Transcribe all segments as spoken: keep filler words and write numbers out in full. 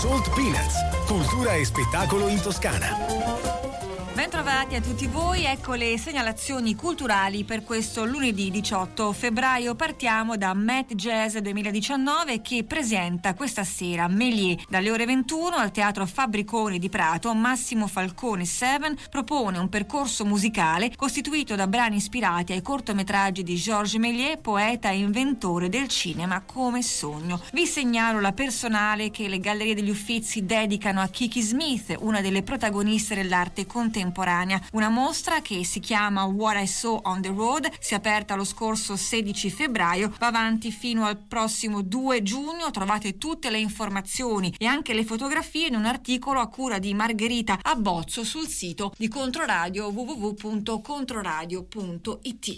Salt Peanuts, cultura e spettacolo in Toscana. Bentrovati a tutti voi, ecco le segnalazioni culturali per questo lunedì diciotto febbraio. Partiamo da Met Jazz duemiladiciannove che presenta questa sera Méliès. Dalle ore ventuno al Teatro Fabbriconi di Prato, Massimo Falcone Seven propone un percorso musicale costituito da brani ispirati ai cortometraggi di Georges Méliès, poeta e inventore del cinema come sogno. Vi segnalo la personale che le Gallerie degli Uffizi dedicano a Kiki Smith, una delle protagoniste dell'arte contemporanea. Una mostra che si chiama What I Saw on the Road, si è aperta lo scorso sedici febbraio, va avanti fino al prossimo due giugno. Trovate tutte le informazioni e anche le fotografie in un articolo a cura di Margherita Abbozzo sul sito di Controradio w w w punto controradio punto i t.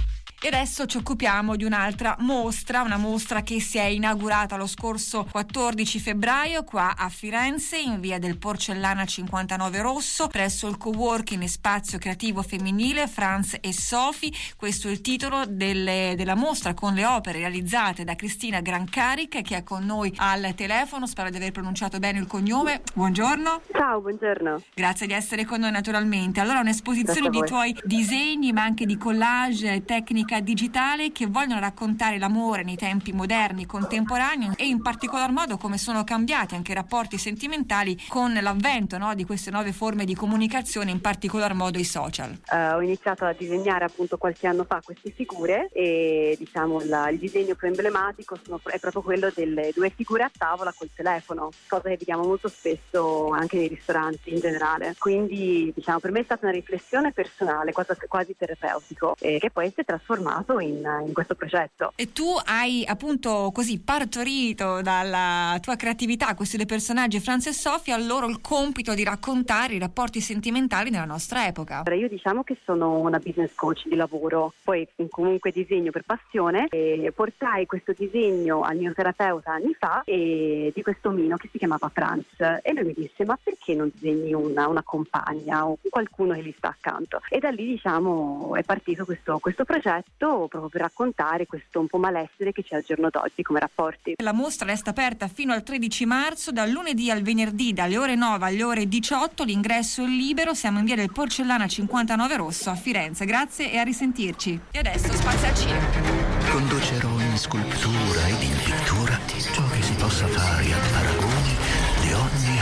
E adesso ci occupiamo di un'altra mostra, una mostra che si è inaugurata lo scorso quattordici febbraio qua a Firenze in via del Porcellana cinquantanove Rosso presso il coworking e spazio creativo femminile Franz e Sophie. Questo è il titolo delle, della mostra con le opere realizzate da Cristina Grancaric che è con noi al telefono. Spero di aver pronunciato bene il cognome. Buongiorno. Ciao, buongiorno. Grazie di essere con noi naturalmente. Allora, un'esposizione di tuoi disegni ma anche di collage, tecniche digitale che vogliono raccontare l'amore nei tempi moderni, contemporanei e in particolar modo come sono cambiati anche i rapporti sentimentali con l'avvento, no, di queste nuove forme di comunicazione, in particolar modo i social. Uh, ho iniziato a disegnare appunto qualche anno fa queste figure e diciamo la, il disegno più emblematico sono, è proprio quello delle due figure a tavola col telefono, cosa che vediamo molto spesso anche nei ristoranti in generale. Quindi diciamo per me è stata una riflessione personale, quasi, quasi terapeutico, eh, che poi si è trasformato In, in questo progetto. E tu hai appunto così partorito dalla tua creatività questi due personaggi, Franz e Sophie, a loro il compito di raccontare i rapporti sentimentali della nostra epoca. Io diciamo che sono una business coach di lavoro, poi comunque disegno per passione e portai questo disegno al mio terapeuta anni fa e di questo omino che si chiamava Franz e lui mi disse ma perché non disegni una, una compagna o qualcuno che gli sta accanto, e da lì diciamo è partito questo, questo progetto proprio per raccontare questo un po' malessere che c'è al giorno d'oggi come rapporti. La mostra resta aperta fino al tredici marzo, dal lunedì al venerdì dalle ore nove alle ore diciotto, l'ingresso è libero, siamo in via del Porcellana cinquantanove Rosso a Firenze. Grazie e a risentirci. E adesso spazio al cinema. Conducerò in scultura ed in pittura ciò che si possa fare a paragoni di ogni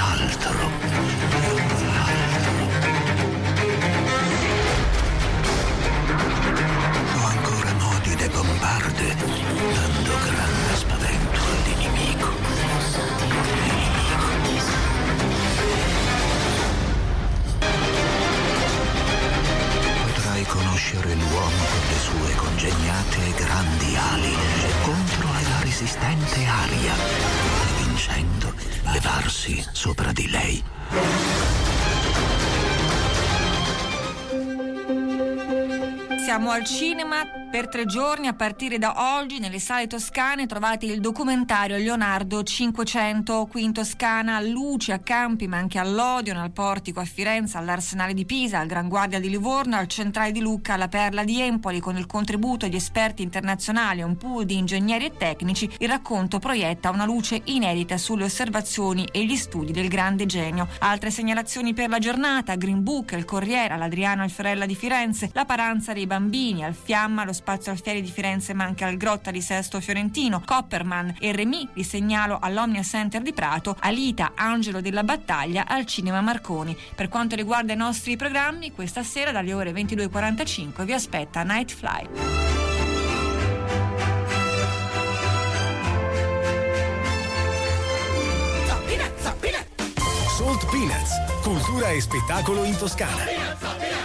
altro. Le bombarde, dando grande spavento all'inimico. Potrai conoscere l'uomo con le sue congegnate e grandi ali contro la resistente aria e vincendo levarsi sopra di lei. Siamo al cinema per tre giorni a partire da oggi nelle sale toscane. Trovate il documentario Leonardo cinquecento qui in Toscana, a Luce, a Campi ma anche all'Odeon, al Portico a Firenze, all'Arsenale di Pisa, al Gran Guardia di Livorno, al Centrale di Lucca, alla Perla di Empoli. Con il contributo di esperti internazionali e un pool di ingegneri e tecnici, il racconto proietta una luce inedita sulle osservazioni e gli studi del grande genio. Altre segnalazioni per la giornata: Green Book, il Corriere, all'Adriano Alfiorella di Firenze, la Paranza dei Bambini, al Fiamma, lo Spazio Alfieri di Firenze ma anche al Grotta di Sesto Fiorentino, Copperman e Remy li segnalo all'Omnia Center di Prato, Alita, Angelo della Battaglia al Cinema Marconi. Per quanto riguarda i nostri programmi, questa sera dalle ore ventidue e quarantacinque vi aspetta Nightfly. Salt Peanuts, cultura e spettacolo in Toscana.